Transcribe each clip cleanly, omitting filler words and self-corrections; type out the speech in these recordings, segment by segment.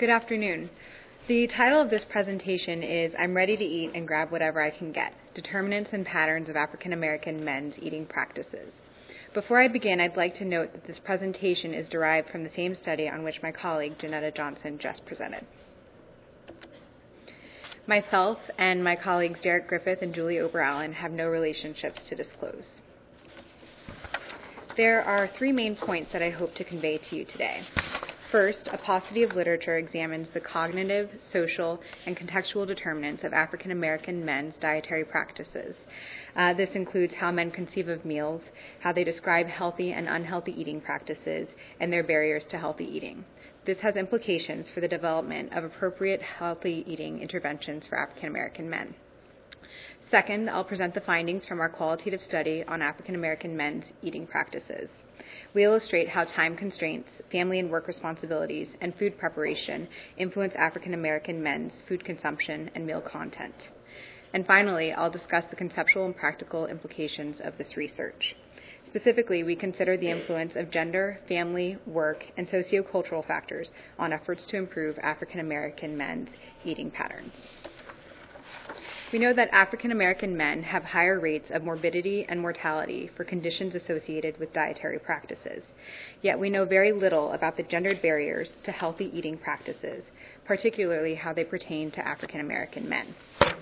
Good afternoon. The title of this presentation is I'm Ready to Eat and Grab Whatever I Can Get, Determinants and Patterns of African American Men's Eating Practices. Before I begin, I'd like to note that this presentation is derived from the same study on which my colleague Janetta Johnson just presented. Myself and my colleagues Derek Griffith and Julie Ober-Allen have no relationships to disclose. There are three main points that I hope to convey to you today. First, a paucity of literature examines the cognitive, social, and contextual determinants of African American men's dietary practices. This includes how men conceive of meals, how they describe healthy and unhealthy eating practices, and their barriers to healthy eating. This has implications for the development of appropriate healthy eating interventions for African American men. Second, I'll present the findings from our qualitative study on African American men's eating practices. We illustrate how time constraints, family and work responsibilities, and food preparation influence African American men's food consumption and meal content. And finally, I'll discuss the conceptual and practical implications of this research. Specifically, we consider the influence of gender, family, work, and sociocultural factors on efforts to improve African American men's eating patterns. We know that African American men have higher rates of morbidity and mortality for conditions associated with dietary practices. Yet we know very little about the gendered barriers to healthy eating practices, particularly how they pertain to African American men.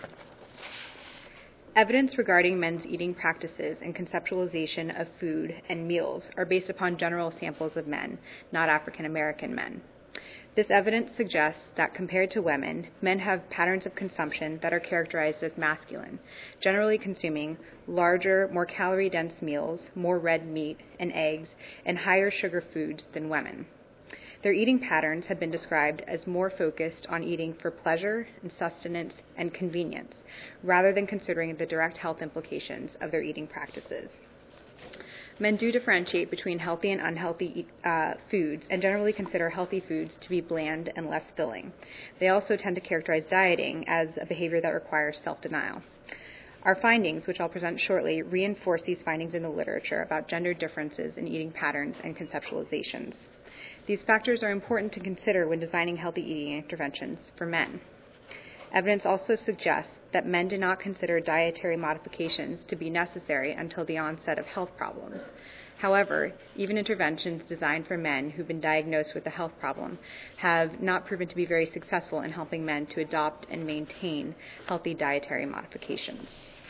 Evidence regarding men's eating practices and conceptualization of food and meals are based upon general samples of men, not African American men. This evidence suggests that compared to women, men have patterns of consumption that are characterized as masculine, generally consuming larger, more calorie-dense meals, more red meat and eggs, and higher sugar foods than women. Their eating patterns have been described as more focused on eating for pleasure and sustenance and convenience, rather than considering the direct health implications of their eating practices. Men do differentiate between healthy and unhealthy foods and generally consider healthy foods to be bland and less filling. They also tend to characterize dieting as a behavior that requires self-denial. Our findings, which I'll present shortly, reinforce these findings in the literature about gender differences in eating patterns and conceptualizations. These factors are important to consider when designing healthy eating interventions for men. Evidence also suggests that men do not consider dietary modifications to be necessary until the onset of health problems. However, even interventions designed for men who've been diagnosed with a health problem have not proven to be very successful in helping men to adopt and maintain healthy dietary modifications.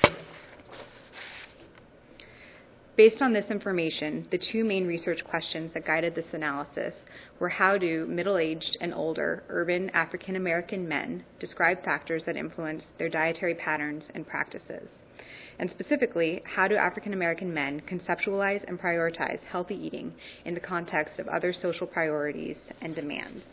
Based on this information, the two main research questions that guided this analysis were how do middle-aged and older urban African American men describe factors that influence their dietary patterns and practices? And specifically, how do African American men conceptualize and prioritize healthy eating in the context of other social priorities and demands?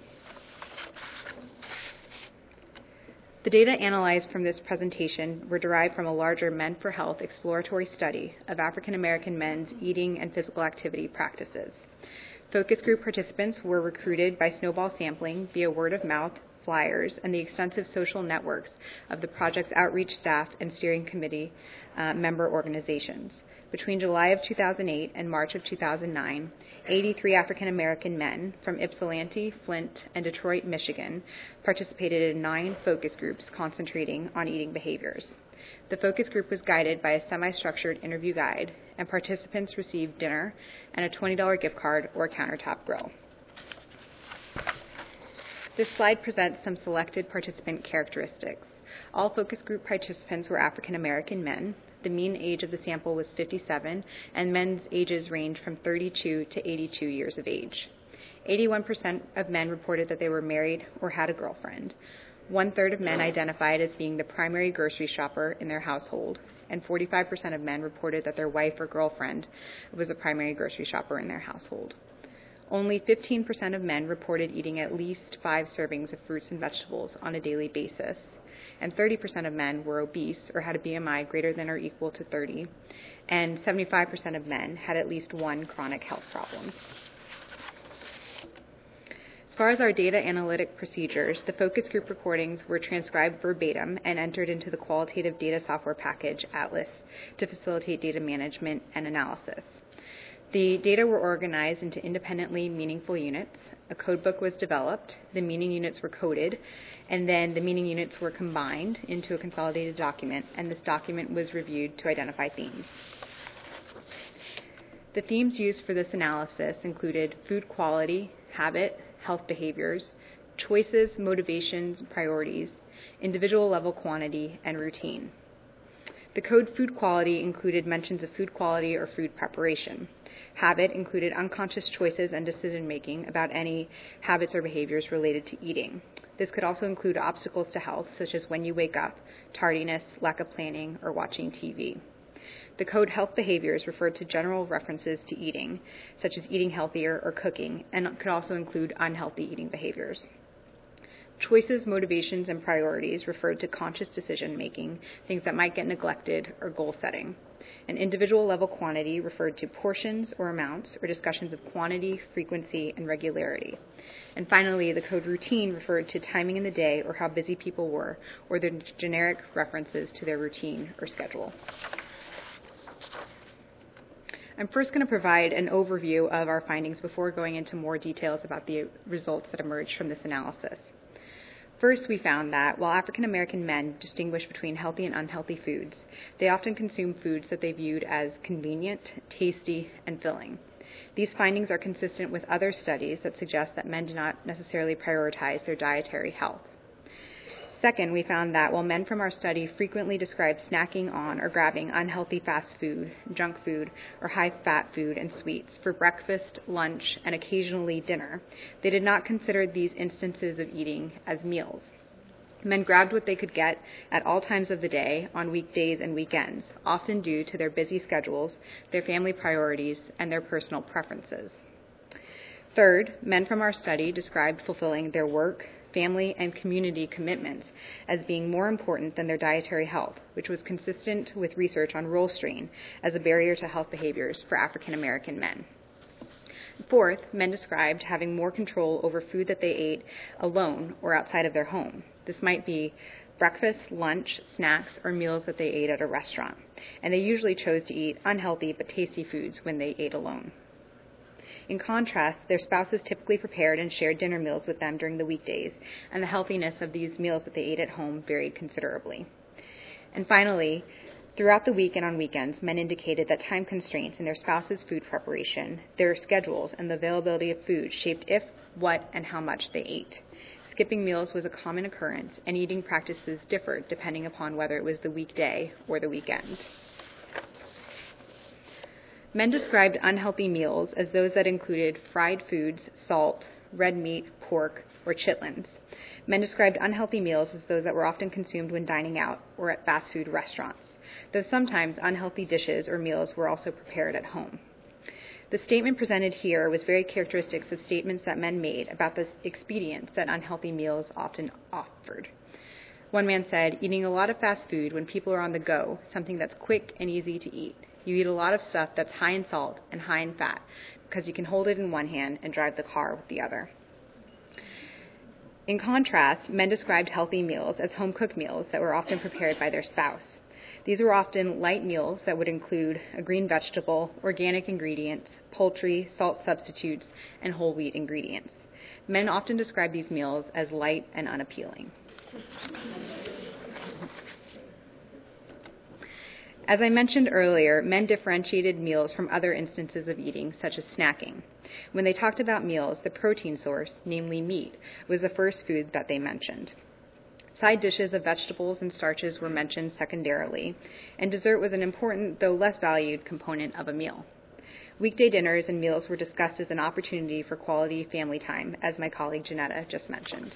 The data analyzed from this presentation were derived from a larger Men for Health exploratory study of African American men's eating and physical activity practices. Focus group participants were recruited by snowball sampling via word of mouth, flyers, and the extensive social networks of the project's outreach staff and steering committee member organizations. Between July of 2008 and March of 2009, 83 African American men from Ypsilanti, Flint, and Detroit, Michigan participated in 9 focus groups concentrating on eating behaviors. The focus group was guided by a semi-structured interview guide, and participants received dinner and a $20 gift card or countertop grill. This slide presents some selected participant characteristics. All focus group participants were African American men. The mean age of the sample was 57, and men's ages ranged from 32 to 82 years of age. 81% of men reported that they were married or had a girlfriend. 1/3 of men identified as being the primary grocery shopper in their household, and 45% of men reported that their wife or girlfriend was the primary grocery shopper in their household. Only 15% of men reported eating at least 5 servings of fruits and vegetables on a daily basis, and 30% of men were obese or had a BMI greater than or equal to 30, and 75% of men had at least one chronic health problem. As far as our data analytic procedures, the focus group recordings were transcribed verbatim and entered into the qualitative data software package, Atlas, to facilitate data management and analysis. The data were organized into independently meaningful units. A code book was developed, the meaning units were coded, and then the meaning units were combined into a consolidated document, and this document was reviewed to identify themes. The themes used for this analysis included food quality, habit, health behaviors, choices, motivations, priorities, individual level quantity, and routine. The code food quality included mentions of food quality or food preparation. Habit included unconscious choices and decision-making about any habits or behaviors related to eating. This could also include obstacles to health, such as when you wake up, tardiness, lack of planning, or watching TV. The code health behaviors referred to general references to eating, such as eating healthier or cooking, and could also include unhealthy eating behaviors. Choices, motivations, and priorities referred to conscious decision-making, things that might get neglected, or goal setting. An individual level quantity referred to portions or amounts or discussions of quantity, frequency, and regularity. And finally, the code routine referred to timing in the day or how busy people were, or the generic references to their routine or schedule. I'm first going to provide an overview of our findings before going into more details about the results that emerged from this analysis. First, we found that while African American men distinguish between healthy and unhealthy foods, they often consume foods that they viewed as convenient, tasty, and filling. These findings are consistent with other studies that suggest that men do not necessarily prioritize their dietary health. Second, we found that while men from our study frequently described snacking on or grabbing unhealthy fast food, junk food, or high-fat food and sweets for breakfast, lunch, and occasionally dinner, they did not consider these instances of eating as meals. Men grabbed what they could get at all times of the day, on weekdays and weekends, often due to their busy schedules, their family priorities, and their personal preferences. Third, men from our study described fulfilling their work, family, and community commitments as being more important than their dietary health, which was consistent with research on role strain as a barrier to health behaviors for African American men. Fourth, men described having more control over food that they ate alone or outside of their home. This might be breakfast, lunch, snacks, or meals that they ate at a restaurant, and they usually chose to eat unhealthy but tasty foods when they ate alone. In contrast, their spouses typically prepared and shared dinner meals with them during the weekdays, and the healthiness of these meals that they ate at home varied considerably. And finally, throughout the week and on weekends, men indicated that time constraints in their spouse's food preparation, their schedules, and the availability of food shaped if, what, and how much they ate. Skipping meals was a common occurrence, and eating practices differed depending upon whether it was the weekday or the weekend. Men described unhealthy meals as those that included fried foods, salt, red meat, pork, or chitlins. Men described unhealthy meals as those that were often consumed when dining out or at fast food restaurants, though sometimes unhealthy dishes or meals were also prepared at home. The statement presented here was very characteristic of statements that men made about the expedience that unhealthy meals often offered. One man said, "Eating a lot of fast food when people are on the go, something that's quick and easy to eat. You eat a lot of stuff that's high in salt and high in fat because you can hold it in one hand and drive the car with the other." In contrast, men described healthy meals as home-cooked meals that were often prepared by their spouse. These were often light meals that would include a green vegetable, organic ingredients, poultry, salt substitutes, and whole wheat ingredients. Men often described these meals as light and unappealing. As I mentioned earlier, men differentiated meals from other instances of eating, such as snacking. When they talked about meals, the protein source, namely meat, was the first food that they mentioned. Side dishes of vegetables and starches were mentioned secondarily, and dessert was an important, though less valued, component of a meal. Weekday dinners and meals were discussed as an opportunity for quality family time, as my colleague Janetta just mentioned.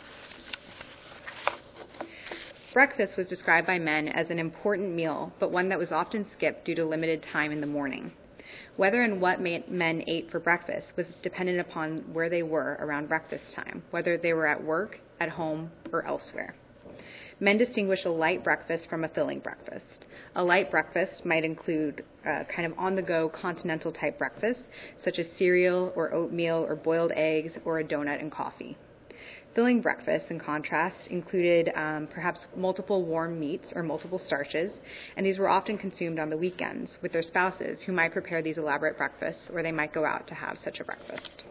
Breakfast was described by men as an important meal, but one that was often skipped due to limited time in the morning. Whether and what men ate for breakfast was dependent upon where they were around breakfast time, whether they were at work, at home, or elsewhere. Men distinguish a light breakfast from a filling breakfast. A light breakfast might include kind of on-the-go continental type breakfast, such as cereal or oatmeal or boiled eggs or a donut and coffee. Filling breakfasts, in contrast, included perhaps multiple warm meats or multiple starches, and these were often consumed on the weekends with their spouses, who might prepare these elaborate breakfasts, or they might go out to have such a breakfast.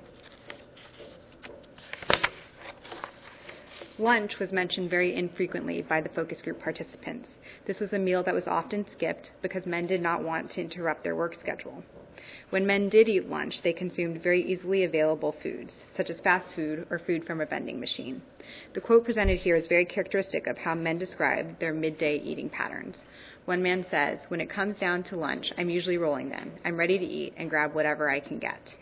Lunch was mentioned very infrequently by the focus group participants. This was a meal that was often skipped because men did not want to interrupt their work schedule. When men did eat lunch, they consumed very easily available foods, such as fast food or food from a vending machine. The quote presented here is very characteristic of how men describe their midday eating patterns. One man says, "When it comes down to lunch, I'm usually rolling then. I'm ready to eat and grab whatever I can get."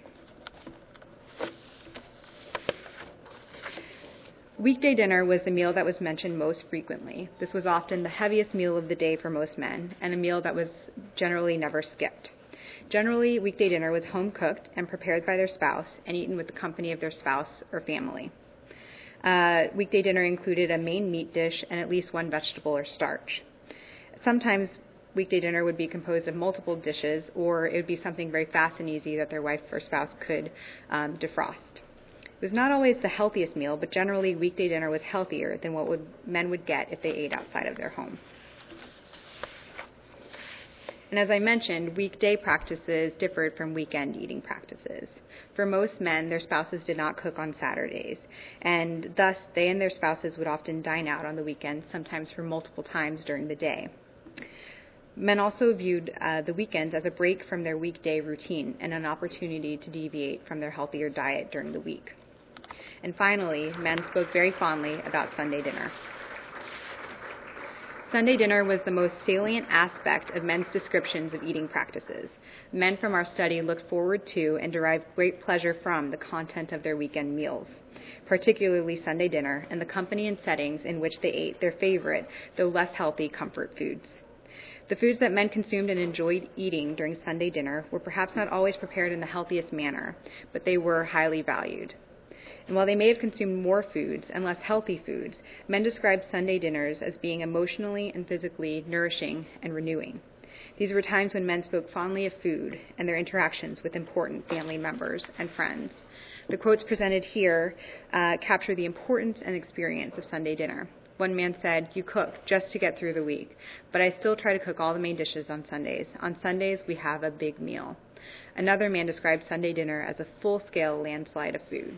Weekday dinner was the meal that was mentioned most frequently. This was often the heaviest meal of the day for most men, and a meal that was generally never skipped. Generally, weekday dinner was home cooked and prepared by their spouse and eaten with the company of their spouse or family. Weekday dinner included a main meat dish and at least one vegetable or starch. Sometimes weekday dinner would be composed of multiple dishes, or it would be something very fast and easy that their wife or spouse could defrost. It was not always the healthiest meal, but generally weekday dinner was healthier than what men would get if they ate outside of their home. And as I mentioned, weekday practices differed from weekend eating practices. For most men, their spouses did not cook on Saturdays, and thus they and their spouses would often dine out on the weekends, sometimes for multiple times during the day. Men also viewed the weekends as a break from their weekday routine and an opportunity to deviate from their healthier diet during the week. And finally, men spoke very fondly about Sunday dinner. Sunday dinner was the most salient aspect of men's descriptions of eating practices. Men from our study looked forward to and derived great pleasure from the content of their weekend meals, particularly Sunday dinner and the company and settings in which they ate their favorite, though less healthy, comfort foods. The foods that men consumed and enjoyed eating during Sunday dinner were perhaps not always prepared in the healthiest manner, but they were highly valued. And while they may have consumed more foods and less healthy foods, men described Sunday dinners as being emotionally and physically nourishing and renewing. These were times when men spoke fondly of food and their interactions with important family members and friends. The quotes presented here capture the importance and experience of Sunday dinner. One man said, "You cook just to get through the week, but I still try to cook all the main dishes on Sundays. On Sundays, we have a big meal." Another man described Sunday dinner as a full-scale landslide of food.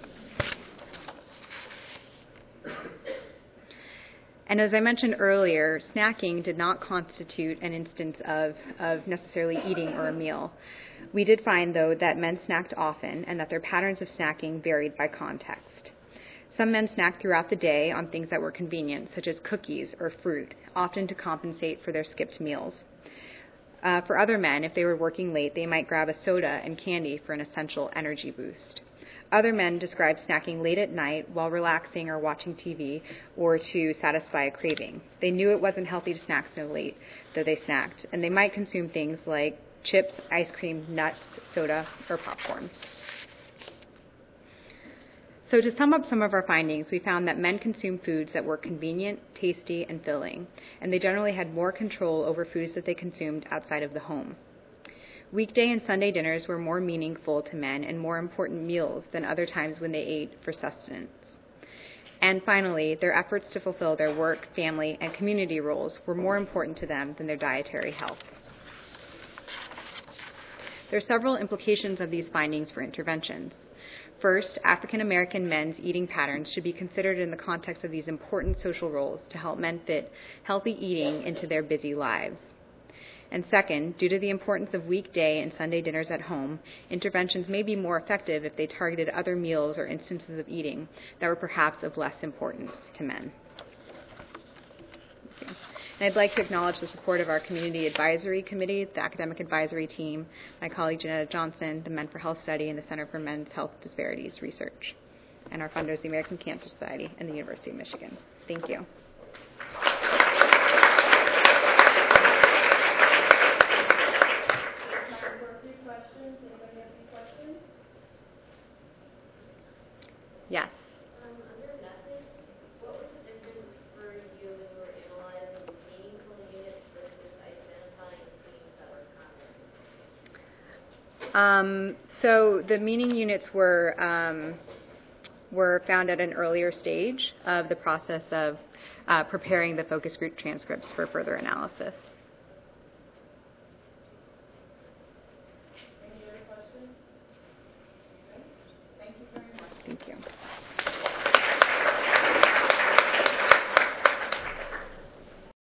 And as I mentioned earlier, snacking did not constitute an instance of necessarily eating or a meal. We did find, though, that men snacked often and that their patterns of snacking varied by context. Some men snacked throughout the day on things that were convenient, such as cookies or fruit, often to compensate for their skipped meals. For other men, if they were working late, they might grab a soda and candy for an essential energy boost. Other men described snacking late at night while relaxing or watching TV or to satisfy a craving. They knew it wasn't healthy to snack so late, though they snacked, and they might consume things like chips, ice cream, nuts, soda, or popcorn. So to sum up some of our findings, we found that men consumed foods that were convenient, tasty, and filling, and they generally had more control over foods that they consumed outside of the home. Weekday and Sunday dinners were more meaningful to men and more important meals than other times when they ate for sustenance. And finally, their efforts to fulfill their work, family, and community roles were more important to them than their dietary health. There are several implications of these findings for interventions. First, African American men's eating patterns should be considered in the context of these important social roles to help men fit healthy eating into their busy lives. And second, due to the importance of weekday and Sunday dinners at home, interventions may be more effective if they targeted other meals or instances of eating that were perhaps of less importance to men. And I'd like to acknowledge the support of our Community Advisory Committee, the Academic Advisory Team, my colleague Janetta Johnson, the Men for Health Study, and the Center for Men's Health Disparities Research, and our funders, the American Cancer Society and the University of Michigan. Thank you. Yes. Under methods, what was the difference for you when you were analyzing meaningful units versus identifying themes that were common? So the meaning units were were found at an earlier stage of the process of preparing the focus group transcripts for further analysis.